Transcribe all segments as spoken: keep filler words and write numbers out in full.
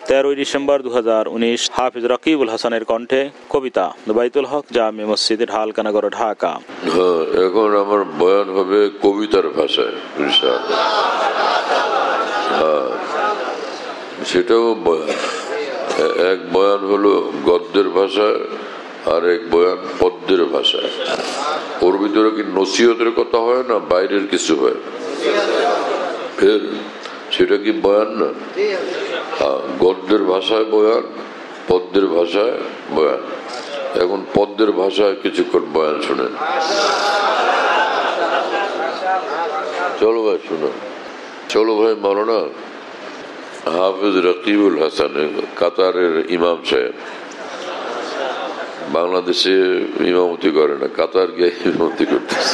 তেরোই ডিসেম্বর দু হাজার উনিশ হাফিজ রকিবুল হাসানের কণ্ঠে কবিতা বাইতুল হক জামে মসজিদে ঢালকানাগড়, ঢাকা। হ্যাঁ, এখন আমার বয়ান হবে কবিতার ভাষায় ইনশাআল্লাহ। হ্যাঁ, সেটাও বয়ান। এক বয়ান হলো গদ্যের ভাষায়, আর এক বয়ান পদ্যের ভাষায়। ওর ভিতরে কি নসিহতের কথা হয় না, বাইরের কিছু হয়? ফের সেটা কি বয়ান না? গদ্যের ভাষায় বয়ান, পদ্যের ভাষায় বয়ান। এখন পদ্যের ভাষায় কিছুক্ষণ বয়ান শুনেন। চলো ভাই শুনো, চলো ভাই। মাওলানা হাফিজ রকিবুল হাসান কাতারের ইমাম সাহেব, বাংলাদেশে ইমামতি করে না, কাতার গিয়ে ইমামতি করতেছে।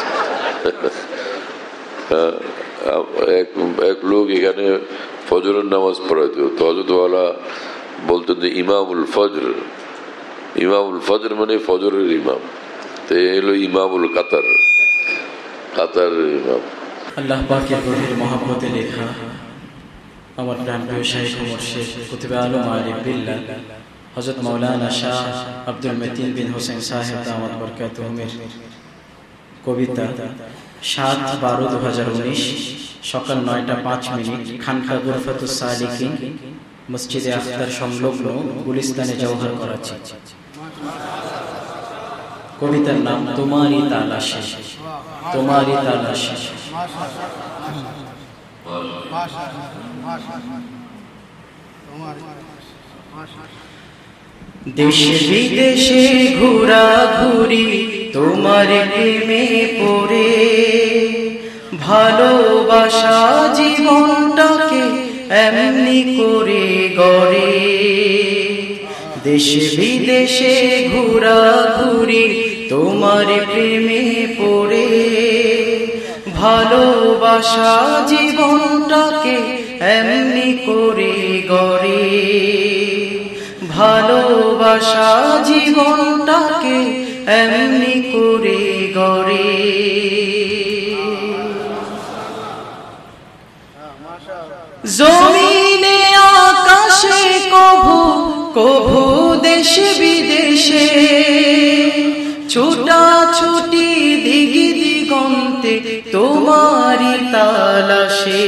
এক লোক এখানে ফজরের নামাজ পড়াইত, তো হযরতওয়ালা বলতেন যে ইমামুল ফজর। ইমামুল ফজর মানে ফজরের ইমাম। তো এই হলো ইমামুল কাতার, কাতারের ইমাম। আল্লাহ পাকের গভীর মহব্বতে লেখা আমার প্রাণপ্রিয় শাইখ ও মুর্শিদ কুতুবে আলম আলিম বিল্লাহ হযরত মাওলানা শাহ আব্দুল মতিন বিন হোসেন সাহেব দামাত বরকাতুহুমের কবিতা সাত বারো দু হাজার উনিশ সকাল নয়টা পাঁচ মিনিট খানকা গুরফাতুস সালিকিন মসজিদে আখতার সংলগ্ন গুলিস্তানে জওহর, করাচি। কবিতার নাম তোমারি তালাশে। তোমারি তালাশে। দেশে বিদেশে ঘোরা ঘুরি তোমার প্রেমে পড়ে, ভালোবাসা জীবনটাকে এমনি করে গড়ে। দেশে বিদেশে ঘোরা ঘুরি তোমার প্রেমে পড়ে, ভালোবাসা জীবনটাকে এমনি করে গড়ে। ভালোবাসা জীবনটাকে এমনি করে গড়ে। জমিনে আকাশে কভু কভু দেশে বিদেশে, ছোটা ছুটি দিগি দিগন্তে তোমারি তালাশে।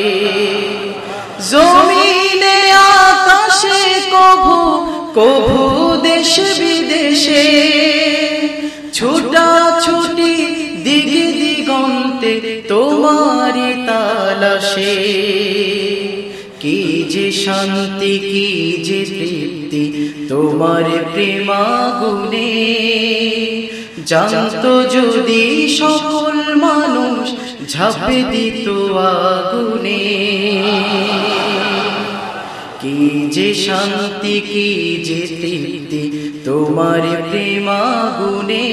জমিনে আকাশে কভু কভু দেশে বিদেশে, ছোটা ছুটি দিগি দিগন্তে তোমারি তালাশে। কি যে শান্তি, কি যে তৃপ্তি তোমার প্রেমাগুনে, জানতো যদি সকল মানুষ ঝাঁপে দিত আগুনে। কি যে শান্তি, কি যে তৃপ্তি তোমার প্রেমাগুনে,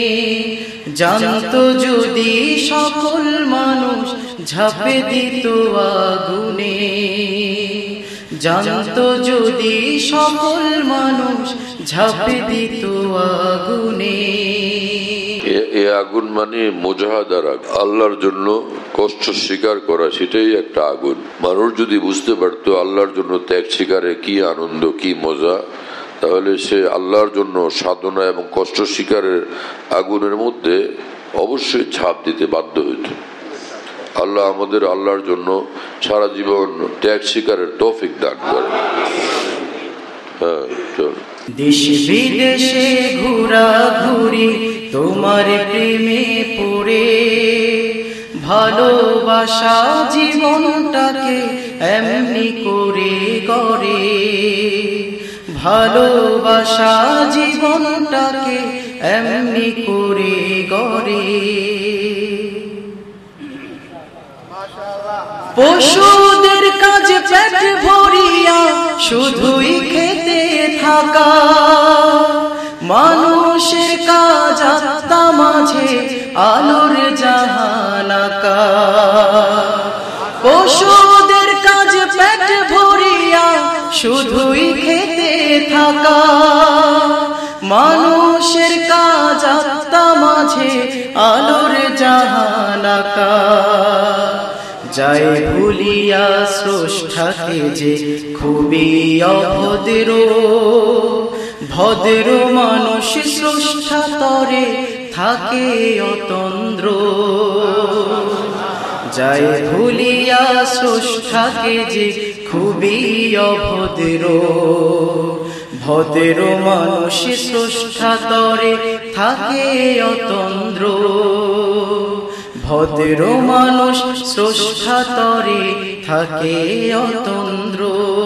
জানতো যদি সকল মানুষ ঝাঁপে দিত আগুনে। জানতো যদি সকল মানুষ ঝাঁপে দিত আগুনে। এ আগুন মানে মুজাহাদার আগুন, আল্লাহর জন্য কষ্ট স্বীকার করা, সেটাই একটা আগুন। মানুষ যদি বুঝতে পারতো আল্লাহর জন্য ত্যাগ স্বীকারে কি আনন্দ, কি মজা, তাহলে সে আল্লাহর জন্য সাধনা এবং কষ্ট স্বীকারের আগুনের মধ্যে অবশ্যই ঝাঁপ দিতে বাধ্য হইত। আল্লাহ আমাদের আল্লাহর জন্য সারা জীবন ত্যাগ স্বীকারের তৌফিক দান করেন। হ্যাঁ, চল। দেশে বিদেশে ঘোরা ঘুরি তোমার প্রেমে পড়ে, ভালোবাসা জীবনটাকে এমনি করে গড়ে। ভালোবাসা জীবনটাকে এমনি করে গড়ে। পশুদের কাজ পেট ভরিয়া শুধুই খেতে থাকা, মানুষের কাজ আত্মা মাঝে আলোর জাহানাকা। পশুদের কাজ পেট ভরিয়া শুধুই খেতে থাকা, মানুষের কাজ আত্মা মাঝে আলোর জাহানাকা। যায় ভুলিয়া স্রষ্টাকে যে খুবই অভদ্র, ভদ্র মানুষ স্রষ্টা তরে থাকে অতন্দ্র। যায় ভুলিয়া স্রষ্টাকে যে খুবই অভদ্র, ভদ্র মানুষ স্রষ্টা তরে থাকে অতন্দ্র, ভদ্র মানুষ স্রষ্টা তরে থাকে অতন্দ্র।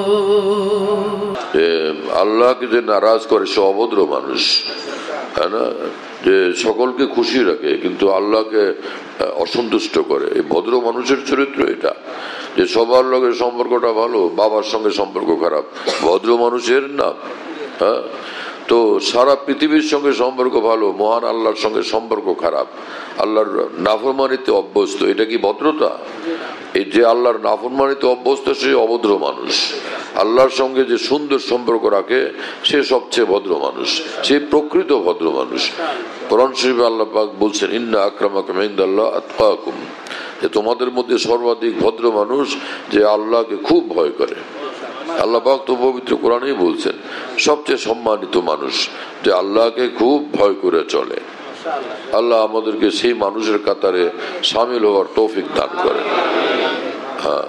আল্লাহকে যে নারাজ করে সে অভদ্র মানুষ, তাই না? যে সকলকে খুশি রাখে কিন্তু আল্লাহকে অসন্তুষ্ট করে, এই ভদ্র মানুষের চরিত্র এটা। যে সবার লোকের সম্পর্কটা ভালো, বাবার সঙ্গে সম্পর্ক খারাপ, ভদ্র মানুষের নাম। হ্যাঁ, তো সারা পৃথিবীর সঙ্গে সম্পর্ক ভালো, মহান আল্লাহর সঙ্গে সম্পর্ক খারাপ, আল্লাহর নাফরমানিতে অভ্যস্ত, এটা কি ভদ্রতা? এই যে আল্লাহর নাফরমানিতে অভ্যস্ত সে অভদ্র মানুষ। আল্লাহর সঙ্গে যে সুন্দর সম্পর্ক রাখে সে সবচেয়ে ভদ্র মানুষ, সে প্রকৃত ভদ্র মানুষ। কোরআন শরীফে আল্লাহ পাক বলছেন, ইন্না আকরামাকুম ইনদাল্লাহ আতকাকুম, যে তোমাদের মধ্যে সর্বাধিক ভদ্র মানুষ যে আল্লাহকে খুব ভয় করে। আল্লাহ পাক তো পবিত্র কোরআনেই বলছেন সবচেয়ে সম্মানিত মানুষ যে আল্লাহকে খুব ভয় করে চলে। আল্লাহ আমাদেরকে সেই মানুষের কাতারে শামিল হওয়ার তৌফিক দান করেন। হ্যাঁ,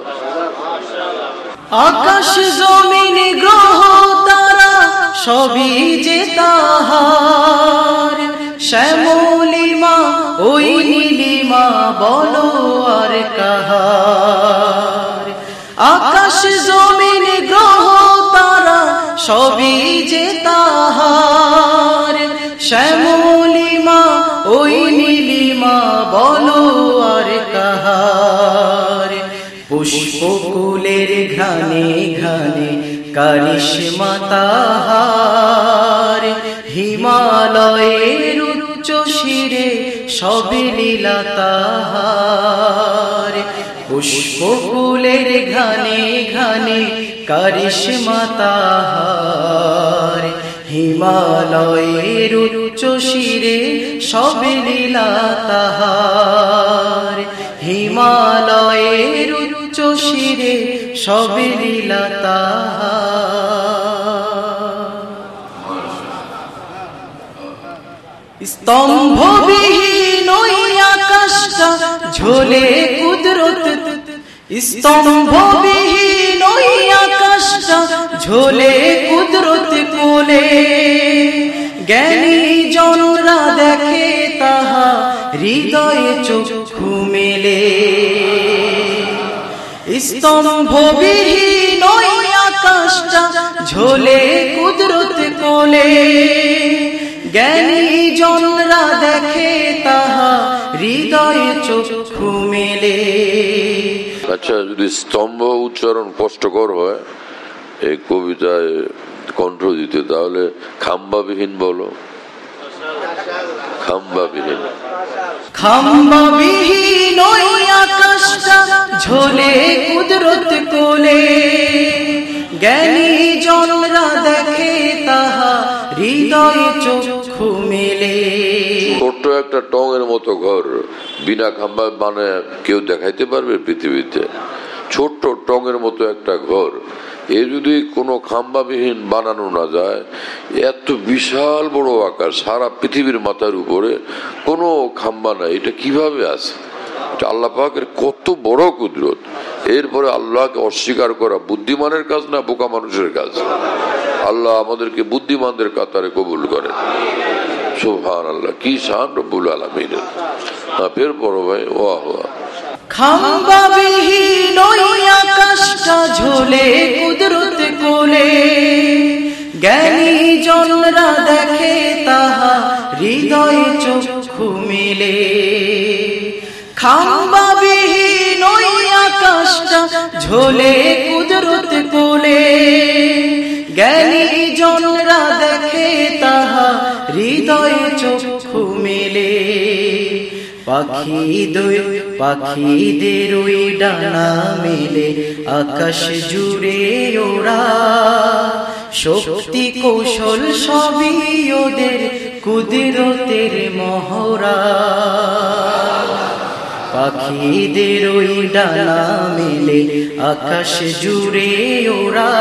আকাশ জমিন গ্রহ তারা সবই যে তাহার, শ্যামলিমা ওই নীলিমা বলো আর কাহার। আকাশ জমিন গ্রহ তারা সবই যে তাহার, শ্যামলিমা ওই নীলিমা বলো আর কাহার। পুষ্পকুলের ঘ্রাণে ঘ্রাণে কারিশমা তাহার, হিমালয়ের উচ্চ শিরে সবে লীলা তাহার। পুষ্পকুলের ঘ্রাণে ঘ্রাণে কারিশমা তাহার, হিমালয়ের উচ্চ শিরে সবে লীলা তাহার, হিমালয়ের উচ্চ শিরে সবে লীলা তাহার। স্তম্ভবিহীন ওই আকাশটা ঝোলে কুদরত, স্তম্ভবিহীন ওই আকাশটা ঝোলে কুদরত কোলে। জ্ঞানী জনরা দেখে তাহা হৃদয়ে চক্ষু মেলে। স্তম্ভবিহীন ওই আকাশটা ঝোলে কুদরত কোলে। জ্ঞানী জনরা দেখে তাহা হৃদয়ে চক্ষু মেলে। আচ্ছা, যদি স্তম্ভ উচ্চারণ কষ্টকর হয় এই কবিতায় কণ্ঠ দিতে, তাহলে খাম্বাবিহীন বলো। খাম্বাবিহীন, খাম্বাবিহীন ওই আকাশটা ঝোলে কুদরত কোলে। জ্ঞানী জনরা দেখে তাহা হৃদয়ে চক্ষু মেলে। ছোট্ট একটা টং এর মতো ঘর বিনা খাম্বা মানে কেউ দেখাইতে পারবে পৃথিবীতে? ছোট্ট টং এর মতো একটা ঘর, এ যদি কোনো খাম্বাবিহীন বানানো না যায়, এত বিশাল বড় আকাশ সারা পৃথিবীর মাথার উপরে কোনো খাম্বা নাই, এটা কিভাবে আছে? এটা আল্লাহ পাকের কত বড় কুদরত। এরপরে আল্লাহকে অস্বীকার করা বুদ্ধিমানের কাজ না বোকা মানুষের কাজ? আল্লাহ আমাদেরকে বুদ্ধিমানদের কাতারে কবুল করেন। সুবহানাল্লাহ, কি শান রব্বুল আলামিনের। ফের পড়ো ভাই, ওয়াহ ওয়াহ। খাম্বাবিহীন ওই আকাশটা ঝোলে কুদরত কোলে। জ্ঞানী জনরা দেখে তাহা হৃদয়ে চক্ষু মেলে। খাম্বাবিহীন ওই আকাশটা ঝোলে কুদরত কোলে। জ্ঞানী জনরা দেখে তাহা হৃদয়ে চক্ষু মেলে। পাখি দুই পাখিদের ওই ডানা মেলে আকাশ জুড়ে ওরা। শক্তি কৌশল সবই ওদের কুদরতের মহড়া। পাখিদের ওই ডানা মেলে আকাশ জুড়ে ওরা,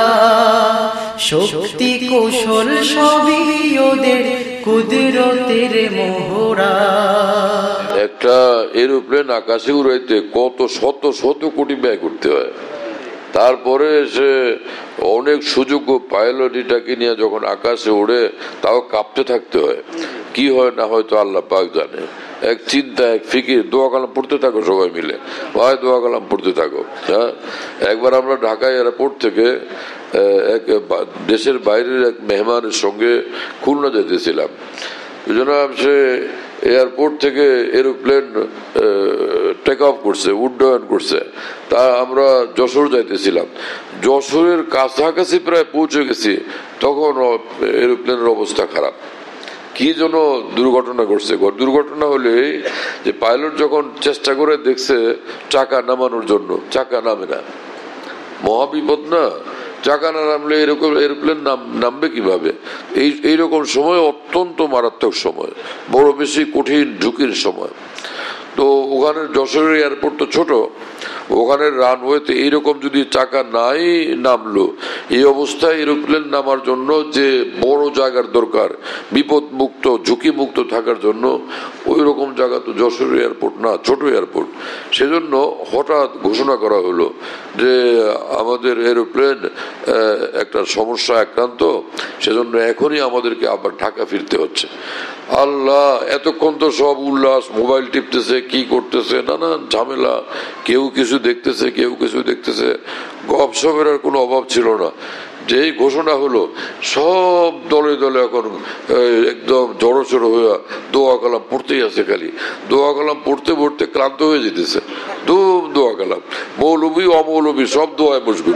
শক্তি কৌশল সবই ওদের কুদরতের মোহরা। একটা এরোপ্লেন আকাশে উড়াইতে কত শত শত কোটি ব্যয় করতে হয়, তারপরে সে অনেক সুযোগ্য পাইলট এটাকে নিয়ে যখন আকাশে ওড়ে তাও কাঁপতে থাকতে হয়। কি হয় না হয়তো আল্লাহ পাক জানে। এক চিন্তা, এক ফিকির, দোয়া কালাম পড়তে থাকো সবাই মিলে, ভাই দোয়া কালাম পড়তে থাকো। হ্যাঁ, একবার আমরা ঢাকা এয়ারপোর্ট থেকে এক দেশের বাইরের এক মেহমানের সঙ্গে খুলনা যেতেছিলাম। জনাব সে এয়ারপোর্ট থেকে এরোপ্লেন টেক অফ করছে, উড্ডয়ন করছে, তা আমরা যশোর যাইতেছিলাম। যশোরের কাছাকাছি প্রায় পৌঁছে গেছি, তখন এরোপ্লেনের অবস্থা খারাপ। কি যেন দুর্ঘটনা ঘটছে। দুর্ঘটনা হলে যে পাইলট যখন চেষ্টা করে দেখছে চাকা নামানোর জন্য, চাকা নামে না। মহাবিপদ না, চাকা না নামলে এরকম এরোপ্লেন নামবে কিভাবে? এই এইরকম সময় অত্যন্ত মারাত্মক সময়, বড় বেশি কঠিন ঝুঁকির সময়। তো ওখানে যশোরের এয়ারপোর্ট তো ছোট, ওখানে রানওয়েতে এইরকম যদি চাকা নাই নামলো, এই অবস্থায় এরোপ্লেন নামার জন্য যে বড় জায়গার দরকার, বিপদ মুক্ত ঝুঁকি মুক্ত থাকার জন্য, ওই রকম জায়গা তো যশোর এয়ারপোর্ট না, ছোট এয়ারপোর্ট। সেজন্য হঠাৎ ঘোষণা করা হলো যে আমাদের এরোপ্লেন একটা সমস্যা আক্রান্ত, সেজন্য এখনই আমাদেরকে আবার ঢাকা ফিরতে হচ্ছে। আল্লাহ, এতক্ষণ তো সব উল্লাস, মোবাইল টিপতেছে, কি করতেছে, নানান ঝামেলা, কেউ কিছু দেখতেছে, কেউ কিছু দেখতেছে, গপসপের আর কোনো অভাব ছিল না। যেই ঘোষণা হলো সব দলে দলে এখন একদম জড়সড় হয়ে দোয়া কালাম পড়তেই আছে, খালি দোয়া কালাম পড়তে পড়তে ক্লান্ত হয়ে যেতেছে। দুম দোয়া কালাম, মৌলবী অমৌলবী সব দোয়ায় মশগুল।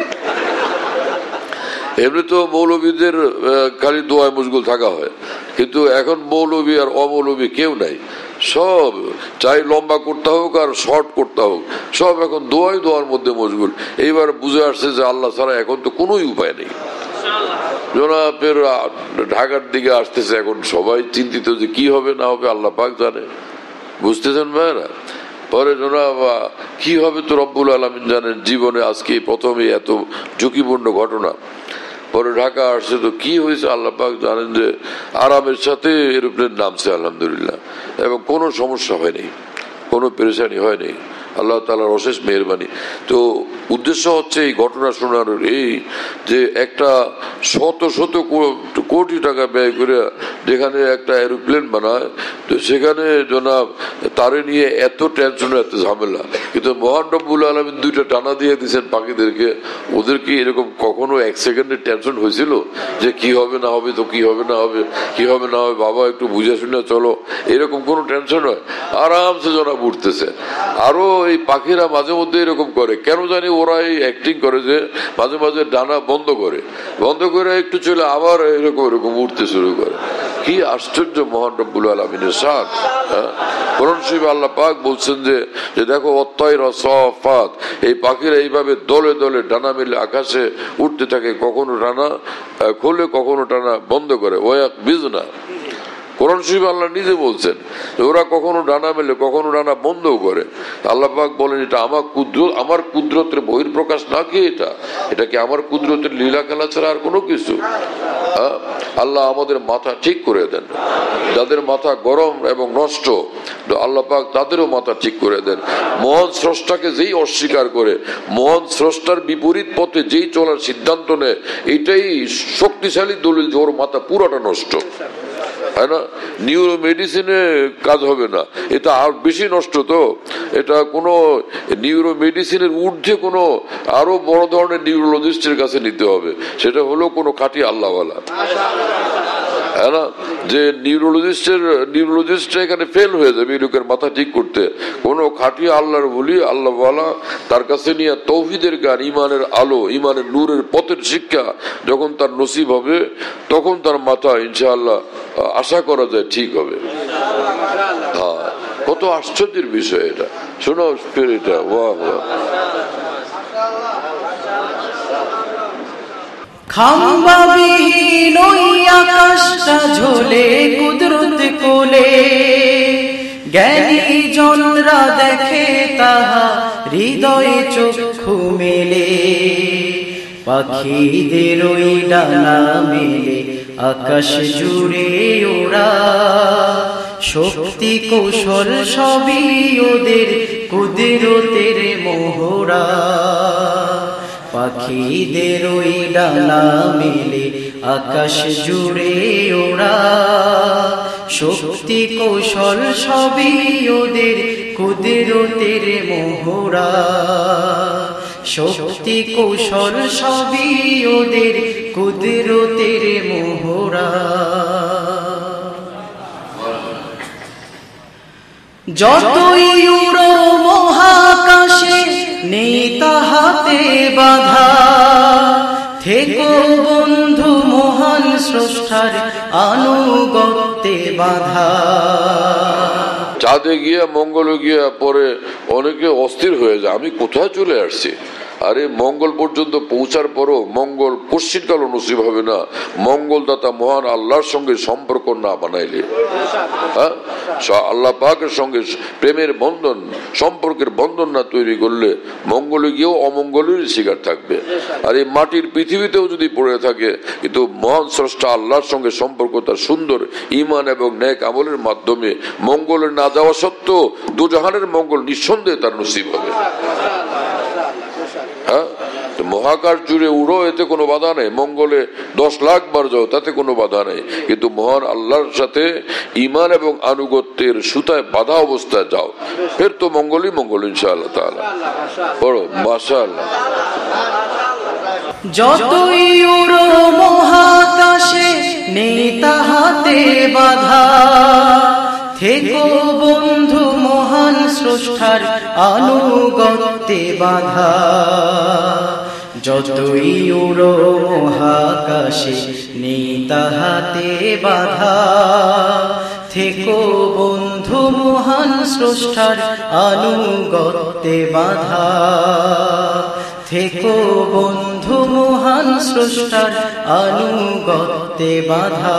এমনি তো মৌলবীদের খালি দোয়ায় মশগুল থাকা হয়, কিন্তু এখন মৌলবী আর অমৌলবী কেউ নাই। সব চাই লম্বা করতে হোক আর শর্ট করতে হোক, সব এখন দোয়াই দোয়ার মধ্যে মশগুল। এইবার বুঝে আসছে যে আল্লাহ ছাড়া এখন তো কোনোই উপায় নেই। জনাবের ঢাকার দিকে আসতেছে, এখন সবাই চিন্তিত যে কি হবে না হবে আল্লাহ পাক জানে, বুঝতেছেন ভাইরা। পরে জনাব কি হবে তো রব্বুল আলামিন জানেন। জীবনে আজকে প্রথমে এত ঝুঁকিপূর্ণ ঘটনা। পরে ঢাকা আসছে, তো কি হয়েছে আল্লাহ পাক জানেন, যে আরামের সাথে এরোপ্লেন নামছে আলহামদুলিল্লাহ, এবং কোনো সমস্যা হয়নি, কোনো পেরেশানি হয়নি, আল্লাহ তাআলার অশেষ মেহেরবানি। তো উদ্দেশ্য হচ্ছে এই ঘটনা শোনার এই যে একটা শত শত কোটি টাকা ব্যয় করে যেখানে একটা এরোপ্লেন বানায়, তো সেখানে জনাব তারে নিয়ে এত টেনশন, এত ঝামেলা, কিন্তু মহান রব্বুল আলামিন দুইটা টানা দিয়ে দিয়েছেন পাখিদেরকে। ওদের কি এরকম কখনো এক সেকেন্ডের টেনশন হয়েছিল যে কি হবে না হবে, তো কি হবে না হবে, কি হবে না হবে, বাবা একটু বুঝে শুনে চলো, এরকম কোনো টেনশন হয়? আরামসে জনাব উঠতেছে। আরো এই পাখিরা মাঝে মধ্যে এরকম করে, কেন জানি ওরা এই অ্যাক্টিং করে যে মাঝে মাঝে ডানা বন্ধ করে বন্ধ করে একটু চলে আবার এরকম এরকম উঠতে শুরু করে। কি আশ্চর্য মহান রব্বুল আলামিনের শান। কোরআন শরীফে আল্লাহ পাক বলছেন যে যে দেখো অত্তায়রা সাফাত, এই পাখিরা এইভাবে দলে দলে ডানা মেলে আকাশে উঠতে থাকে, কখনো ডানা খোলে কখনো ডানা বন্ধ করে। ওয়াক বিজনা, কোরআন শরীফে আল্লাহ নিজে বলছেন ওরা কখনো ডানা মেলে কখনো ডানা বন্ধ করে। আল্লাহ পাক বলেন এটা আমার কুদরত, আমার কুদরতের বহিঃপ্রকাশ নাকি এটা, এটা কি আমার কুদরতের লীলা খেলা ছাড়া আর কোনো কিছু? হ্যাঁ, আল্লাহ আমাদের মাথা ঠিক করে দেন। যাদের মাথা গরম এবং নষ্ট, আল্লাহ পাক তাদেরও মাথা ঠিক করে দেন। মহান স্রষ্টাকে যেই অস্বীকার করে, মহান স্রষ্টার বিপরীত পথে যেই চলার সিদ্ধান্ত নেয়, এটাই শক্তিশালী দলিল যে ওর মাথা পুরোটা নষ্ট। তাই না? নিউরো মেডিসিনে কাজ হবে না, এটা আর বেশি নষ্ট। তো এটা কোনো নিউরো মেডিসিনের ঊর্ধ্বে কোনো আরো বড় ধরনের নিউরোলজিস্টের কাছে নিতে হবে, সেটা হলো কোনো খাঁটি আল্লাহওয়ালা। হ্যাঁ না, যে নিউরোলজিস্টের নিউরোলজিস্ট এখানে ফেল হয়ে যাবে এই লোকের মাথা ঠিক করতে। কোনো খাঁটি আল্লাহর বলি আল্লাহওয়ালা তার কাছে নিয়ে তৌহিদের জ্ঞান, ইমানের আলো, ইমানের নূরের পথের শিক্ষা যখন তার নসিব হবে, তখন তার মাথা ইনশাআল্লাহ আশা করা যায় ঠিক হবে। হ্যাঁ, কত আশ্চর্যের বিষয় এটা, শোনো এটা। ওয়াহ ওয়াহ, খাম্বাবিহীন ওই আকাশটা ঝোলে কুদরত কোলে, জ্ঞানী জনরা দেখে তাহা হৃদয়ে চক্ষু মেলে, পাখিদের ওই ডানা মেলে আকাশ জুড়ে ওরা, শক্তি কৌশল সবই ওদের কুদরতের মোহরা। পাখিদের ওই ডানা মেলে আকাশ জুড়ে ওরা, শক্তি কৌশল সবই ওদের কুদরতের মোহরা, শক্তি কৌশল সবই ওদের কুদরতের মোহরা। যতই উড়ো মহাকাশে নেই তাহাতে বাধা, থেকো বন্ধু মহান স্রষ্টার আনুগত্যে বাধা। চাঁদে গিয়া মঙ্গলে গিয়া পরে অনেকে অস্থির হয়ে যায়, আমি কোথায় চলে আসছি। আরে মঙ্গল পর্যন্ত পৌঁছার পরও মঙ্গল কোশ্চিনকাল নসিব হবে না মঙ্গলদাতা মহান আল্লাহর সঙ্গে সম্পর্ক না বানাইলে। হ্যাঁ, আল্লাহ পাকের সঙ্গে প্রেমের বন্ধন, সম্পর্কের বন্ধন না তৈরি করলে মঙ্গলে গিয়েও অমঙ্গলেরই শিকার থাকবে। আর এই মাটির পৃথিবীতেও যদি পড়ে থাকে, কিন্তু মহান স্রষ্টা আল্লাহর সঙ্গে সম্পর্ক তার সুন্দর ঈমান এবং নেক আমলের মাধ্যমে মঙ্গলে না যাওয়া সত্ত্বেও দুজাহানের মঙ্গল নিঃসন্দেহে তার নসিব হবে। হ্যাঁ, মহাকাশ জুড়ে উড়ো, এতে কোনো বাধা নেই। মঙ্গলে দশ লাখ বার যাও, তাতে কোনো বাধা নেই। কিন্তু মহান আল্লাহর সাথে ঈমান এবং আনুগত্যের সুতায় বাধা অবস্থায় যাও, ফের তো মঙ্গলই মঙ্গল ইনশাআল্লাহ তাআলা। বড় মাশাআল্লাহ। যতই উড়ো মহাকাশে নেই তাহাতে বাধা, থেকো বন্ধু মহান স্রষ্টার আনুগত্যে বাধা। যতই উড়ো মহাকাশে নেই তাহাতে বাধা, থেকো বন্ধু মহান স্রষ্টার আনুগত্যে বাধা, থেকো বন্ধু মহান স্রষ্টার আনুগত্যে বাধা।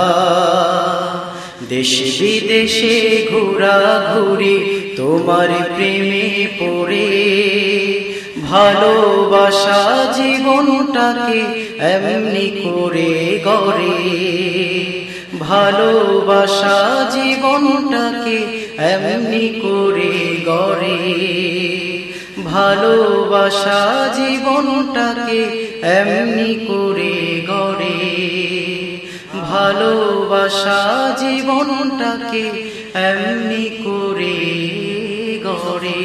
দেশে বিদেশে ঘোরা ঘুরি তোমার প্রেমে পড়ে, ভালোবাসা জীবনটাকে এমনি করে গড়ে, ভালোবাসা জীবনটাকে এমনি করে গড়ে, ভালোবাসা জীবনটাকে এমনি করে গড়ে, ভালোবাসা জীবনটাকে এমনি করে গড়ে।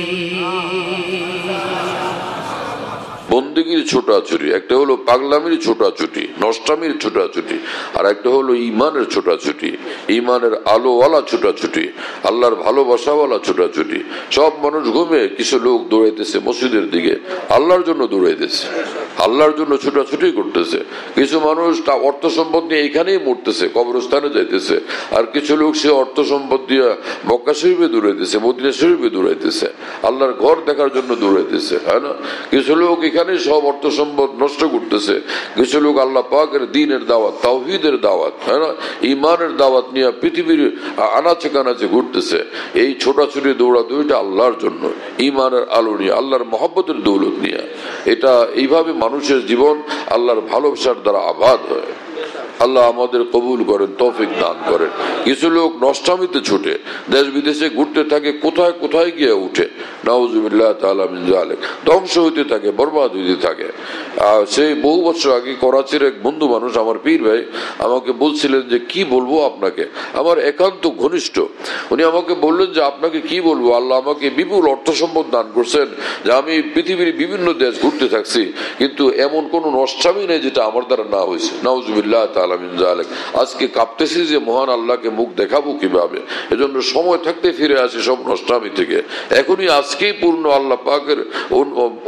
বন্দেগীর ছোটাছুটি একটা হলো পাগলামির ছোটাছুটি, নষ্টামির ছোটাছুটি, আর একটা হলো ইমানের ছোটাছুটি, ইমানের আলোওয়ালা ছোটাছুটি, আল্লাহর ভালোবাসাওয়ালা ছোটাছুটি। সব মানুষ ঘুমে, কিছু লোক দৌড়াইতেছে মসজিদের দিকে, আল্লাহর জন্য দৌড়াইতেছে, আল্লাহর জন্য ছোটাছুটি করতেছে। কিছু মানুষ তা অর্থ সম্পদ নিয়ে এখানেই মরতেছে, কবরস্থানে যাইতেছে। আর কিছু লোক সে অর্থ সম্পদ দিয়ে মক্কা শরীফে দৌড়াইতেছে, মদিনা শরীফে দৌড়াইতেছে, আল্লাহর ঘর দেখার জন্য দৌড়াইতেছে। হ্যাঁ না? কিছু লোক এখানে সব অর্থ সম্পদ নষ্ট করতেছে, কিছু লোক আল্লাহ পাকের দ্বীনের দাওয়াত, তাওহীদের দাওয়াত, হ্যাঁ না, ঈমানের দাওয়াত নিয়ে পৃথিবীর আনাচে কানাচে ঘুরতেছে। এই ছোটাছুটি দৌড়াদৌড়িটা আল্লাহর জন্য, ঈমানের আলো নিয়ে, আল্লাহর মহব্বতের দৌলত নিয়ে। এটা এইভাবে মানুষের জীবন আল্লাহর ভালোবাসার দ্বারা আবাদ হয়। আল্লাহ আমাদের কবুল করেন, তৌফিক দান করেন। কিছু লোক নষ্টামিতে ছুটে দেশ বিদেশে ঘুরতে থাকে, কোথায় কোথায় গিয়ে উঠে, নাউজুবিল্লাহ তাআলা মিন যালিক, ধ্বংস হইতে থাকে, বরবাদ হইতে থাকে। সেই বহু বছর আগে করাচির এক বন্ধু মানুষ, আমার পীর ভাই, আমাকে বলছিলেন যে কি বলবো আপনাকে, আমার একান্ত ঘনিষ্ঠ। উনি আমাকে বললেন যে আপনাকে কি বলবো, আল্লাহ আমাকে বিপুল অর্থ সম্পদ দান করছেন যে আমি পৃথিবীর বিভিন্ন দেশ ঘুরতে থাকছি, কিন্তু এমন কোন নষ্টামি নেই যেটা আমার দ্বারা না হয়েছে। নাউজুবিল্লাহ তাআলা মিন যালিক। আজকে কাঁপতেছি যে মহান আল্লাহকে মুখ দেখাবো কিভাবে, এজন্য সময় থাকতে ফিরে আসি সব নষ্টামি থেকে। এখনই আজকেই পূর্ণ আল্লাহ পাকের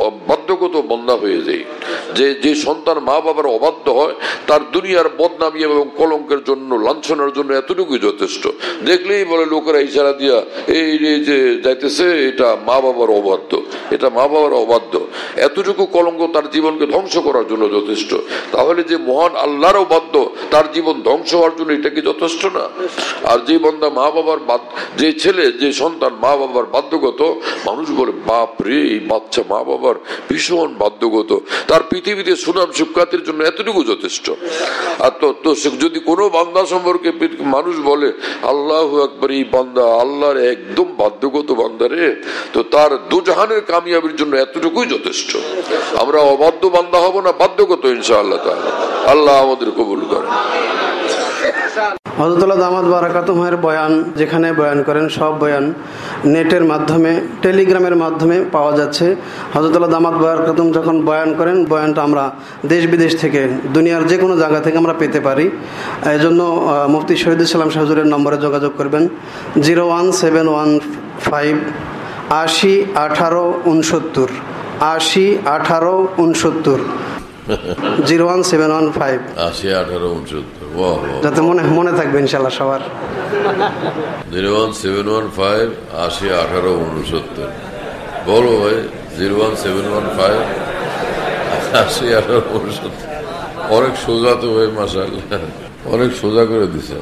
বাধ্যগত বন্ধা হয়ে যায়। যে যে সন্তান মা বাবার অবাধ্য হয় তার দুনিয়ার বদনামি এবং কলঙ্কের জন্য, লাঞ্ছনার জন্য এতটুকুই যথেষ্ট। দেখলেই বলে লোকেরা ইশারা দিয়া, এই যে যাইতেছে এটা মা বাবার অবাধ্য, এটা মা বাবার অবাধ্য। এতটুকু কলঙ্ক তার জীবনকে ধ্বংস করার জন্য যথেষ্ট। তাহলে যে মহান আল্লাহর অবাধ্য তার জীবন ধ্বংস হওয়ার জন্য এটা কি যথেষ্ট না? আর যে বান্দা মা বাবার যে ছেলে যে সন্তান মা বাবার বাধ্যগত, মানুষ বলে বাপ রে এই বাচ্চা মা বাবার ভীষণ বাধ্যগত, তার পৃথিবীতে সুনাম সুখ্যাতির জন্য এতটুকু যথেষ্ট। আর তো যদি কোনো বান্দা সম্পর্কে মানুষ বলে আল্লাহু আকবার, এই বান্দা আল্লাহর একদম বাধ্যগত বান্দা রে, তো তার দুজাহানের কামিয়াবির জন্য এতটুকুই যথেষ্ট। আমরা অবাধ্য বান্দা হব না, বাধ্যগত ইনশাআল্লাহ তাআলা। আল্লাহ আমাদের কবুল করেন। হযরতুল্লাহ দামাত বারাকাতুহুর বয়ান যেখানে বয়ান করেন সব বয়ান নেটের মাধ্যমে, টেলিগ্রামের মাধ্যমে পাওয়া যাচ্ছে। হযরতুল্লাহ দামাত বারাকাতুহু যখন বয়ান করেন, বয়ানটা আমরা দেশ বিদেশ থেকে, দুনিয়ার যে কোনো জায়গা থেকে আমরা পেতে পারি। এই জন্য মুফতি শহীদুল ইসলাম শাহ হুজুরের নম্বরে যোগাযোগ করবেন, zero one seven one five আশি আঠারো উনসত্তর আশি আঠারো উনসত্তর zero one seven one five আশি আঠারো উনসত্তর যাতে মনে মনে থাকবে ইনশাল্লাহ সবার। Zero one seven one five আশি আঠারো উনসত্তর বলো ভাই, zero one seven one five আশি আঠারো উনসত্তর। অনেক সোজা তো ভাই, মাশাআল্লাহ অনেক সোজা করে দিছে।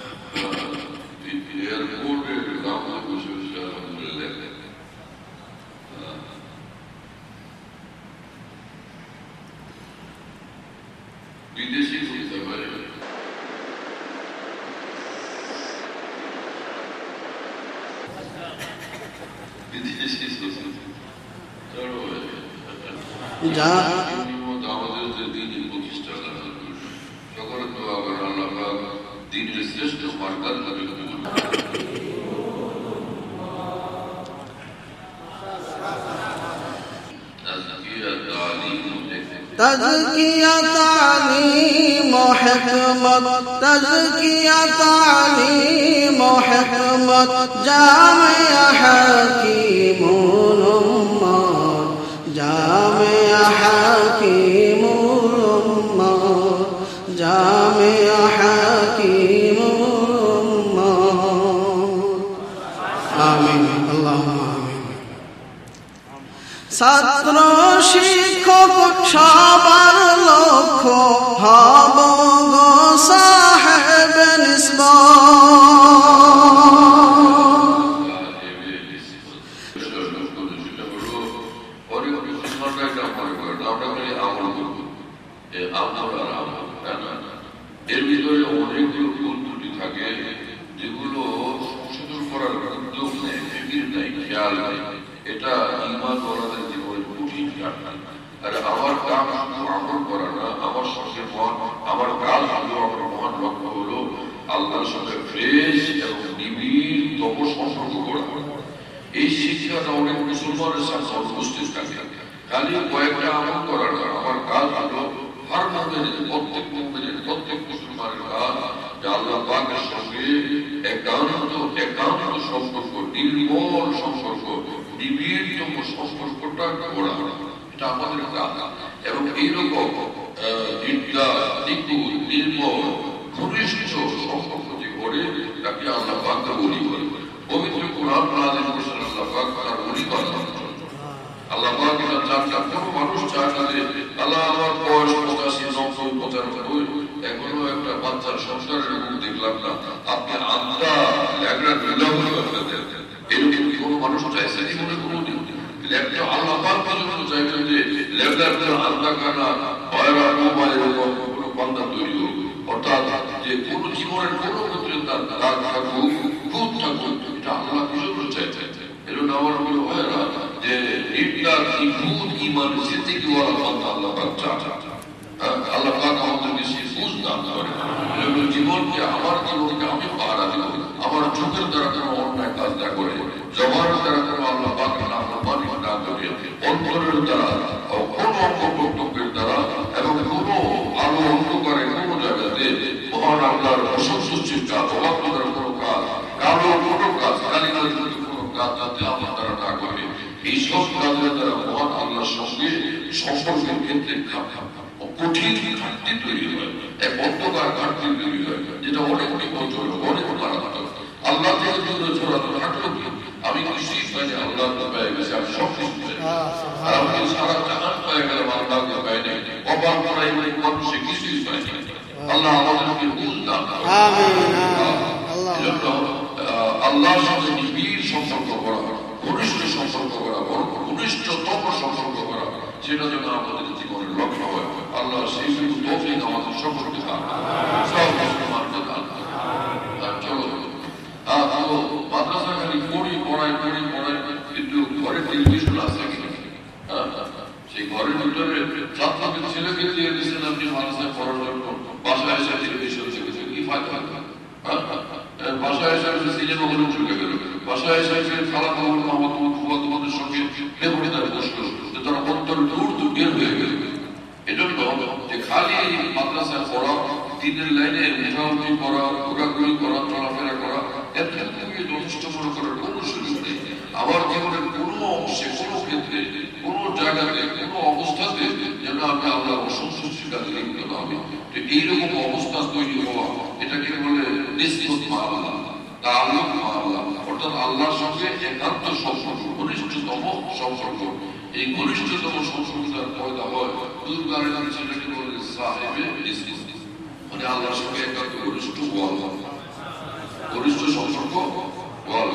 تزكية تعليم حكمت تزكية تعليم حكمت جامع حكيم الأمة جامع حكيم الأمة جامع حكيم الأمة آمين اللهم آمين। ছাত্র শিক্ষক সবার লক্ষ্য হব গো সাহেব এর ভিতরে অনেকগুলো ভুল ত্রুটি থাকে যেগুলো সংশোধন করার উদ্যোগ নেই, ফিকির নেই, খেয়াল নেই। এটা ঈমান ওয়ালাদের জীবনে কঠিন কাটা। আর আমার কাজ শুধু আমল করা না, আমার সঙ্গে মন আমার কাজ শুধু আমার মহান লক্ষ্য হলো আল্লাহর সঙ্গে ফ্রেশ এবং নিবিড়তম সম্পর্ক করা। এই শিক্ষাটা অনেক মুসলমানের সাথে অনুপস্থিত থাকে। খালি কয়েকটা আমল করা না, আমার কাজ হলো হর মুমিনের, প্রত্যেক মুমিনের, প্রত্যেক মুসলমানের কাজ যে আল্লাহ পাকের সঙ্গে একান্ত একান্ত সম্পর্ক, নির্মল সম্পর্ক, নিবিড়তম সম্পর্কটা গড়া। এটা আমাদের কাজ। এবং এইরকম নির্মল ঘনিষ্ঠ সম্পর্ক যে গড়ে তাকে আল্লাহ পাক বলি করে। পবিত্র কুরআন নাযিল করেছেন আল্লাহ পাক তার বলি বানানো। আল্লাহ পাক এটা চান না, কোনো মানুষ চায় না যে আল্লাহ আমার বয়স পঁচাশি নব্বই পঁচানব্বই এখনো একটা বাচ্চার সংসারের মুখ দেখলাম না, আপনি আন্দা একটা দুর্গাবলী এরকম কোনো মানুষ চাইছে জীবনে কোনো দিন। আল্লাহ পাক পর্যন্ত চাইবেন যে লেবদার আন্দা কানা ভয়রা মোবাইল এরকম কোনো বান্দা তৈরি হোক, অর্থাৎ যে কোনো জীবনের কোনো ক্ষেত্রে তার দাগ থাকুক, খুব থাকুক, এটা আল্লাহ পর্যন্ত চাইছে। এজন্য আমার মনে হয় না যে নির্দার নিখুঁত ঈমান জিন্দেগিওয়ালা বান্দা আল্লাহ পাক চান। আল্লাহ পাক আমাদেরকে সেই বুঝ দান করেন। এজন্য জীবনকে, আমার জীবনকে আমি পাহারা দিব। আমার চোখের দ্বারা কোনো অন্যায় কাজ না করে, জবানের দ্বারা কোনো আল্লাহ পাকের নাফরমানি না করে, অন্তরের দ্বারা কোনো অপকর্তব্যের দ্বারা এবং কোনো আলো অন্ধকারে কোনো জায়গাতে মহান আল্লাহর অসন্তুষ্টির কাজ, অবাধ্যতার কোনো কাজ, কালো কোনো কাজ, কালিমালির কোনো কাজ যাতে আমার দ্বারা না করে এইসব কাজের দ্বারা মহান আল্লাহর সঙ্গে সম্পর্কের ক্ষেত্রে কঠিন ঘাটতি তৈরি হয়, এক অন্ধকার ঘাটতি তৈরি হয়, যেটা অনেক বিপজ্জনক, অনেক মারাত্মক। আল্লাহ থেকে দূরে ছড়ানো থাকলো কি আমি কিছুই পাইনি, আল্লাহ পেয়ে গেছে, আমি সব কিছু পাই। আর আমি সারা জাহান পেয়ে গেলাম, আল্লাহকে পাই নাই, অবাক করাই মানুষে কিছুই পাইনি। আল্লাহ আমাদেরকে বুঝ দান করুন। আল্লাহর সাথে নিবিড় সম্পর্ক করা, ঘনিষ্ঠ সম্পর্ক করা, বড় ঘনিষ্ঠতম সম্পর্ক করা, সেটা যেন আমাদের জীবনের লক্ষ্য হয়। আল্লাহ সেই শুধু তৌফিক আমাদের সকলকে দান সব কিছু মানতে দান। চলো মাদ্রাসা খালি পড়ি পড়াই পড়ি পড়াই, কিন্তু ঘরে টেলিভিশন আছে কিনা? সেই ঘরের ভিতরে ছাত্রদের ছেলেকে দিয়ে দিয়েছেন আপনি মাদ্রাসায় পড়ার জন্য, বাসায় এসে টেলিভিশন দেখেছে, কি ফায়দা? বাসায় এসে সিনেমা হলে চলে গেল, বাসায় এসে খালা খবর মামা তোমার তোমাদের সঙ্গে লেবরিদার বসলো, তারা অন্তর দূর দূর বের হয়ে গেল। এজন্য যে খালি মাদ্রাসায় পড়া, দিনের লাইনে মোটামুটি করা, ঘোরাঘুরি করা, চলাফেরা করা, এর ক্ষেত্রে যথেষ্ট মনে করার কোনো সুযোগ নেই। আমার জীবনের কোনো অংশে, কোনো ক্ষেত্রে, কোনো জায়গাতে, কোনো অবস্থাতে যেন আমি আল্লাহ অসন্তুষ্টিকার লিপ্ত না হবে। তো এইরকম অবস্থা তৈরি হওয়া, এটাকে বলে নিসবত মা আল্লাহ, তাআল্লুক মা আল্লাহ, অর্থাৎ আল্লাহর সঙ্গে একান্ত সম্পর্ক, ঘনিষ্ঠতম সম্পর্ক। এই ঘনিষ্ঠতম সম্পর্কটার পয়দা হয় দুর্গারের সেটাকে বলে সাহেবে নিসবত, মানে আল্লাহর সঙ্গে একান্ত ঘনিষ্ঠ ওয়াল, ঘনিষ্ঠ সম্পর্ক ওয়াল,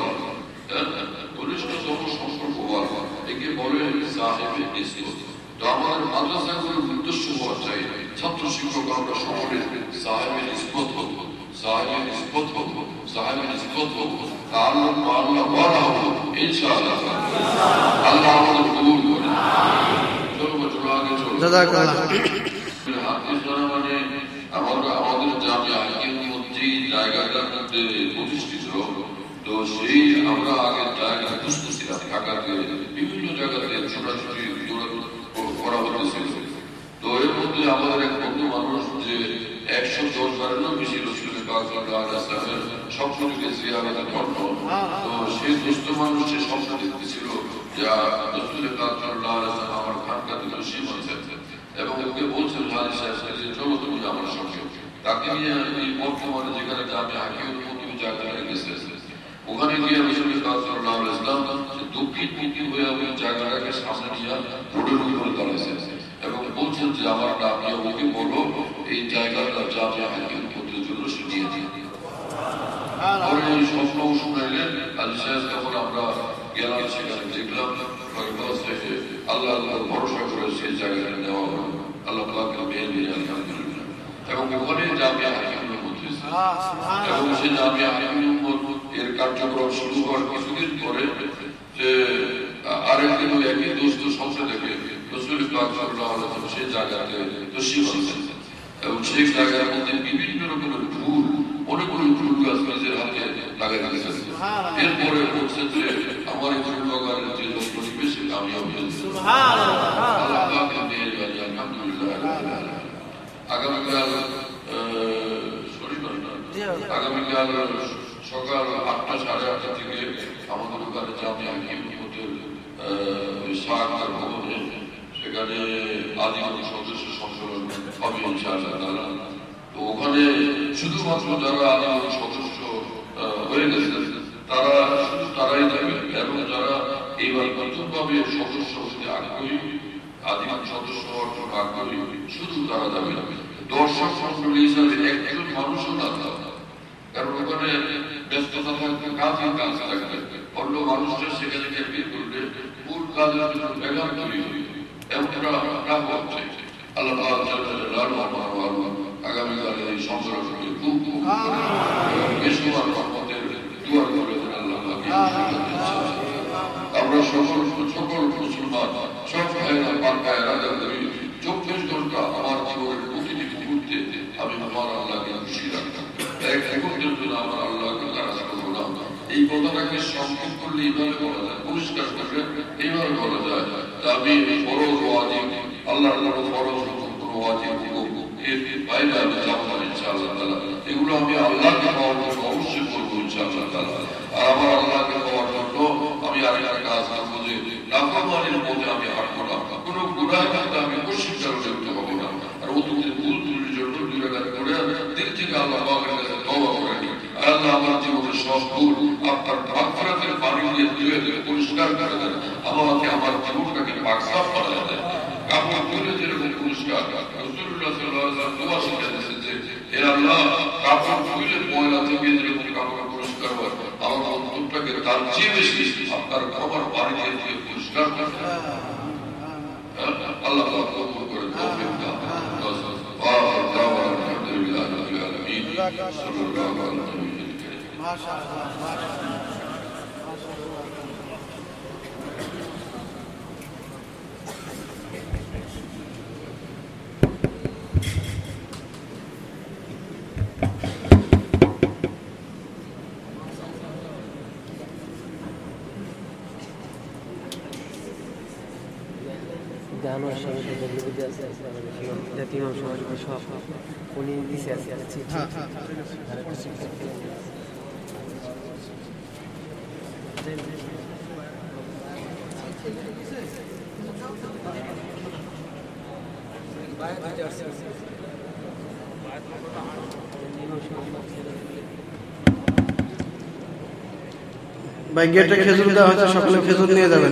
ঘনিষ্ঠতম সম্পর্ক ওয়াল, একে বলে সাহেবে নিসবত। তো আমাদের মাদ্রাসাগুলোর উদ্দেশ্য হওয়া চাই, ছাত্র শিক্ষক আমরা সকলে সাহেবে নিসবত হব, সাহেবে নিসবত হব, সাহেবে নিসবত হব, তাআল্লুক মা আল্লাহ ওয়ালা হব ইনশাআল্লাহ। আল্লাহ আমাদের কবুল করেন। চলো চলো আগে চলো। জাযাকাল্লাহ। হাদিস জানা মানে আমরা আমাদের জামিয়া হিন্দমতি জায়গাটার মধ্যে প্রতিষ্ঠিত, তো সেই আমরা আগে জায়গা বুঝতেছিলাম, ঢাকাতে বিভিন্ন জায়গাতে ছোটাছুটি করা হতেছিল। তো এর মধ্যে আমাদের এক বন্ধু মানুষ যে একশো দশ বারেরও বেশি রসুলের ইসলামের স্বপ্নকে জিয়ারতের জন্য, তো সেই দুস্থ মানুষ সে স্বপ্ন দেখতেছিল যা রসুলের আমার খানকাতে নসিব হয়েছে, এবং ওকে বলছেন হাজি সাহেব যে চলো তুমি আমার সঙ্গে। তাকে নিয়ে এই বর্তমানে যেখানে আমি হাকিম জায়গায় গেছে, ওখানে গিয়ে রসুলের কাজ সাল্লাল্লাহু আলাইহি ওয়াসাল্লাম দক্ষিণ মুখী হয়ে ওই জায়গাটাকে সামনে নিয়ে রোডের উপরে দাঁড়াইছে এবং বলছেন যে আমার নাম নিয়ে ওকে বলো এই জায়গাটা জামিয়া হাকিম পদ্ধতির জন্য শুনিয়ে দিয়ে পরে ওই স্বপ্ন শুনাইলেন হাজি সাহেব। তখন আমরা গেলাম, সেখানে দেখলাম আল্লাহ আল্লাহ ভরসা করে সেই জায়গাটা নেওয়া হলো, আল্লাহ পাকের মেহেরবানি আলহামদুলিল্লাহ। এবং ওখানে জামিয়া হাকিমের মধ্যে এবং সেই জামিয়া হাকিমের এর কার্যক্রম শুরু হওয়ার কিছুদিন পরে যে আরেকদিন ওই একই দোস্ত স্বপ্নে দেখে রসুল পাক সাল্লাল্লাহু আলাইহি ওয়াসাল্লাম সেই জায়গাতে তশরিফ আনছেন এবং সেই জায়গার মধ্যে বিভিন্ন রকমের ফুল, অনেকগুলো ফুল গাছ নিজের হাতে লাগাই দিয়েছেন। এরপরে বলছেন যে আমার এই ফুল বাগানের যে লোক নিবে সে কামিয়াব হয়েছে। আল্লাহ পাকের মেহেরবানি আলহামদুলিল্লাহ। আগামীকাল শনিবার না, আগামীকাল সকাল আটটা সাড়ে আটটা থেকে আমাদের ওখানে জামিয়া হাকিম হোটেল সাহাকার ভবনে সেখানে আদিবাসী সদস্য সম্মেলন হবে ইনশাআল্লাহ। তো ওখানে শুধুমাত্র যারা আদিবাসী সদস্য হয়ে গেছে তারা শুধু তারাই যাবে, এবং যারা এইবার নতুনভাবে সদস্য হতে আগ্রহী, আদিবাসী সদস্য হওয়ার জন্য আগ্রহী, শুধু তারা যাবে। দর্শক মন্ডলী হিসাবে একজন মানুষও না, কারণ ওখানে ব্যস্ততা থাকবে, কাজই কাজ থাকবে, অন্য মানুষরা সেখানে বের করলে মূল কাজের জন্য ব্যাঘাত তৈরি হবে এবং আল্লাহ আগামীকালের এই সংগ্রামকে খুব বেশিবার রহমতের দুয়ার করে আল্লাহ। আমরা সকল সকল মুসলমান সব ভাইয়েরা পাল্টায় রাজা করি চব্বিশ ঘন্টা আমার জীবনের প্রতিটি মুহূর্তে আমি আমার আল্লাহকে খুশি রাখতাম, এক সেকেন্ডের জন্য আমার আল্লাহকে নারাজ করবো না। এই কথাটাকে সংক্ষেপ করলে এইভাবে বলা যায়, পরিষ্কার করলে এইভাবে বলা যায় যে আমি ফরজ ওয়াজিব আল্লাহর কোনো ফরজ কোনো ওয়াজিব এর বাইরে আমি যাবো না ইনশাআল্লাহ তাআলা। এগুলো আমি আল্লাহকে পাওয়ার জন্য অবশ্যই করবো ইনশাআল্লাহ তাআলা। আর আমার আল্লাহকে পাওয়ার জন্য আমি আরেকটা কাজ করবো যে থেকে আল্লাহ পাকের কাছে তওবা করে নি, আল্লাহ আমার জীবনের সব ভুল আপনার মাগফিরাতের পানি দিয়ে ধুয়ে ধুয়ে পরিষ্কার করে দেন, আমাকে আমার জীবনটাকে পাক সাফ করে দেন। কাপড় ধুলে যেরকম পরিষ্কার, রাসূলুল্লাহ সাল্লাল্লাহু আলাইহি ওয়াসাল্লাম দোয়া শিখিয়েছেন যে হে আল্লাহ, কাপড় ধুলে ময়লা থেকে যেরকম কাপড় পরিষ্কার হয়, আমার অন্তরটাকে তার চেয়ে বেশি আপনার ক্ষমার পানি দিয়ে ধুয়ে পরিষ্কার করে দেন। আল্লাহ পাক কবুল করে তৌফিক দান। ওয়া দাওয়ানা আলহামদুলিল্লাহি রাব্বিল আলামিন। সাল্লাল্লাহু আলাইহি ওয়া সাল্লাম। মাশাআল্লাহ মাশাআল্লাহ। জানোয়ার সবাই বুঝে আছে জাতীয় সমাজ সব উনি দিছে আছে আছে ভাই গেটে খেজুর দেওয়া হয়েছে, সকলে খেজুর নিয়ে যাবেন।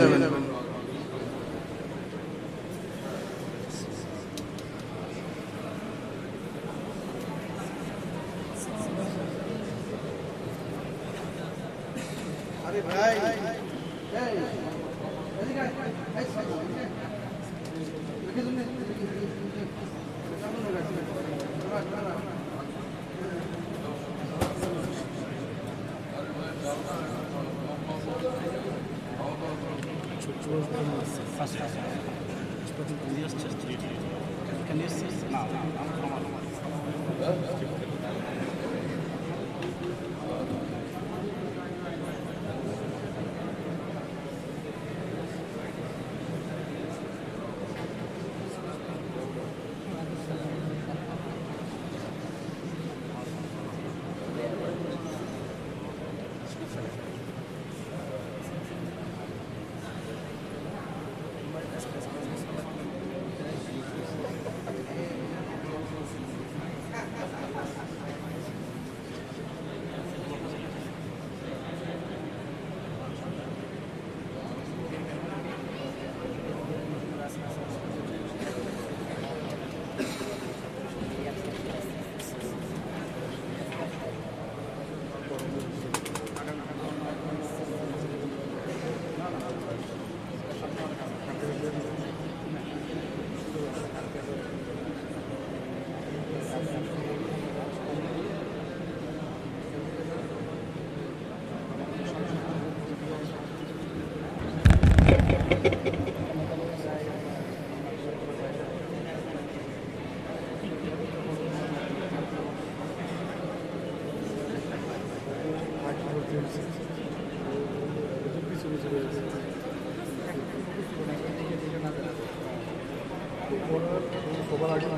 সবার আগে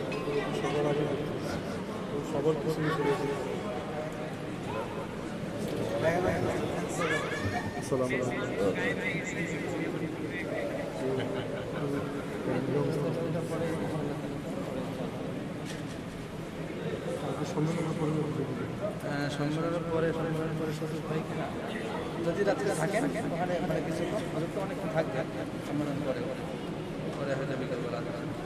সবার আগে সবার পিছনে চলে গেছে। আসসালামু সম্মেলনের পরে সম্মেলনের পরে শ্বশুর ভাই যদি রাত্রে থাকেন ওখানে ওখানে কিছু তো অনেকক্ষণ থাকবে সম্মেলন পরে পরে হয়তো বিকালবেলা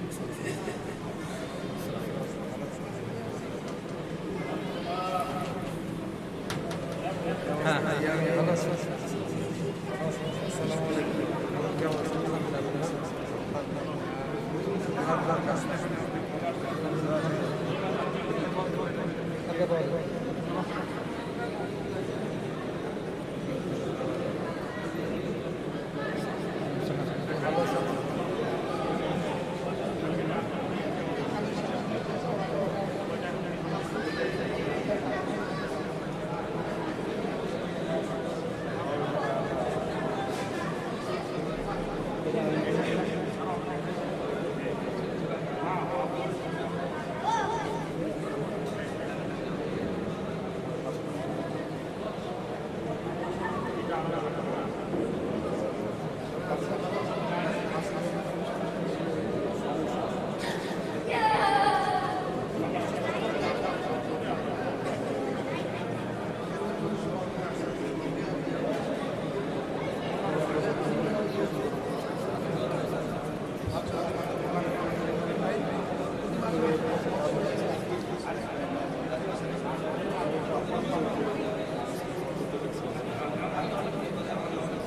হ্যাঁ হ্যাঁ ভালো আছি। আসসালামু আলাইকুম। কেমন আছেন?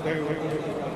দেখা করতে